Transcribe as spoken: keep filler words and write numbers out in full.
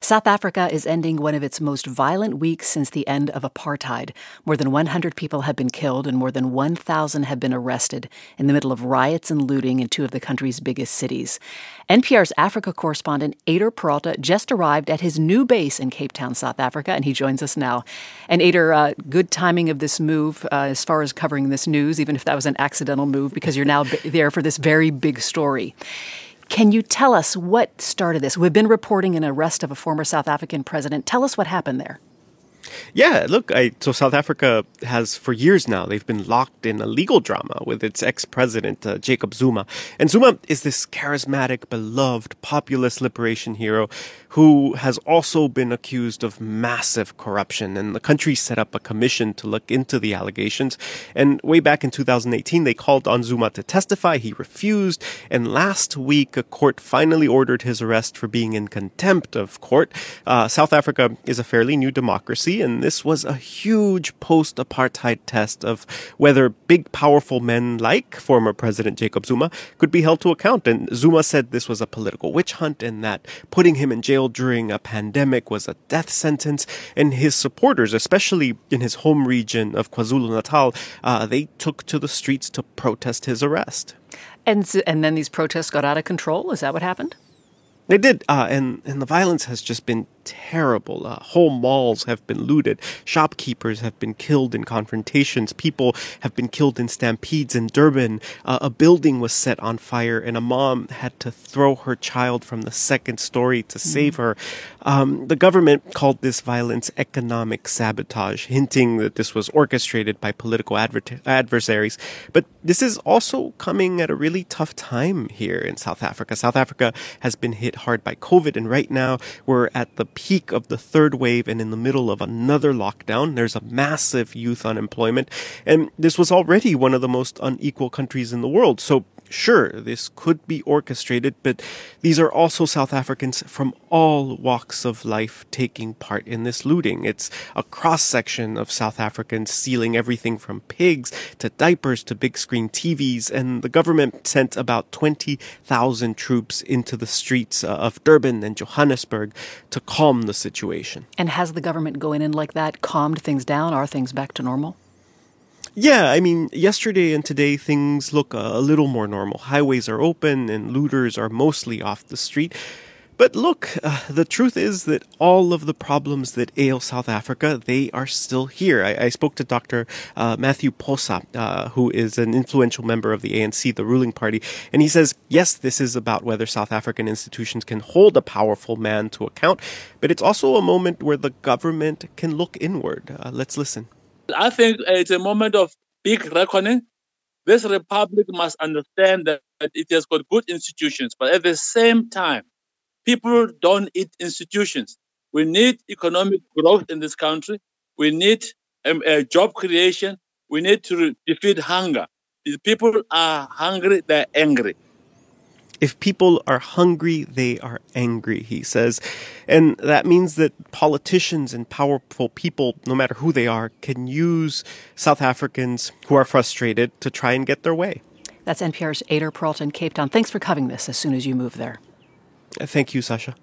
South Africa is ending one of its most violent weeks since the end of apartheid. More than one hundred people have been killed and more than one thousand have been arrested in the middle of riots and looting in two of the country's biggest cities. N P R's Africa correspondent Ader Peralta just arrived at his new base in Cape Town, South Africa, and he joins us now. And Ader, uh, good timing of this move uh, as far as covering this news, even if that was an accidental move, because you're now b- there for this very big story. Can you tell us what started this? We've been reporting an arrest of a former South African president. Tell us what happened there. Yeah, look, I, so South Africa has, for years now, they've been locked in a legal drama with its ex-president, uh, Jacob Zuma. And Zuma is this charismatic, beloved, populist liberation hero who has also been accused of massive corruption. And the country set up a commission to look into the allegations. And way back in two thousand eighteen, they called on Zuma to testify. He refused. And last week, a court finally ordered his arrest for being in contempt of court. Uh, South Africa is a fairly new democracy, and this was a huge post-apartheid test of whether big, powerful men like former President Jacob Zuma could be held to account. And Zuma said this was a political witch hunt and that putting him in jail during a pandemic was a death sentence. And his supporters, especially in his home region of KwaZulu-Natal, uh, they took to the streets to protest his arrest. And, and then these protests got out of control? Is that what happened? They did, uh, and, and the violence has just been terrible. Uh, whole malls have been looted. Shopkeepers have been killed in confrontations. People have been killed in stampedes in Durban. Uh, a building was set on fire, and a mom had to throw her child from the second story to save her. Um, the government called this violence economic sabotage, hinting that this was orchestrated by political adver- adversaries. But this is also coming at a really tough time here in South Africa. South Africa has been hit hard by COVID, and right now we're at the peak of the third wave and in the middle of another lockdown. There's a massive youth unemployment, and this was already one of the most unequal countries in the world. So sure, this could be orchestrated, but these are also South Africans from all walks of life taking part in this looting. It's a cross-section of South Africans stealing everything from pigs to diapers to big screen T Vs, and the government sent about twenty thousand troops into the streets of Durban and Johannesburg to calm the situation. And has the government going in like that calmed things down? Are things back to normal? Yeah, I mean, yesterday and today things look a little more normal. Highways are open and looters are mostly off the street. But look, uh, the truth is that all of the problems that ail South Africa, they are still here. I, I spoke to Doctor Uh, Matthew Phosa, uh, who is an influential member of the A N C, the ruling party, and he says, yes, this is about whether South African institutions can hold a powerful man to account, but it's also a moment where the government can look inward. Uh, let's listen. I think it's a moment of big reckoning. This republic must understand that it has got good institutions, but at the same time, people don't eat institutions. We need economic growth in this country. We need um, uh, job creation. We need to re- defeat hunger. If people are hungry, they're angry. If people are hungry, they are angry, he says. And that means that politicians and powerful people, no matter who they are, can use South Africans who are frustrated to try and get their way. That's N P R's Ader Peralta in Cape Town. Thanks for covering this as soon as you move there. Thank you, Sasha.